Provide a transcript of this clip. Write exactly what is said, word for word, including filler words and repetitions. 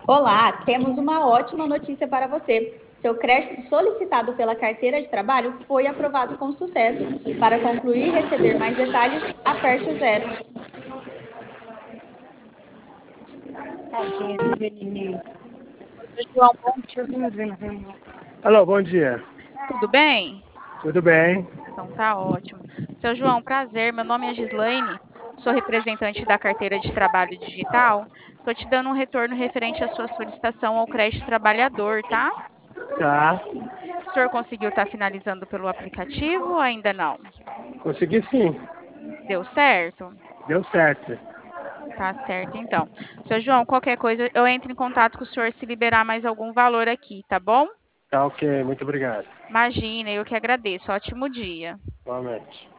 Olá, temos uma ótima notícia para você. Seu crédito solicitado pela carteira de trabalho foi aprovado com sucesso. Para concluir e receber mais detalhes, aperte o zero. Tadinha do menininho. João, bom dia. Alô, bom dia. Tudo bem? Tudo bem? Então tá ótimo. Seu João, prazer. Meu nome é Gislaine, sou representante da carteira de trabalho digital. Estou te dando um retorno referente à sua solicitação ao crédito trabalhador, tá? Tá. O senhor conseguiu estar finalizando pelo aplicativo ou ainda não? Consegui sim. Deu certo? Deu certo. Tá certo, então. Seu João, qualquer coisa, eu entro em contato com o senhor se liberar mais algum valor aqui, tá bom? Tá ok, muito obrigado. Imagina, eu que agradeço. Ótimo dia. Igualmente.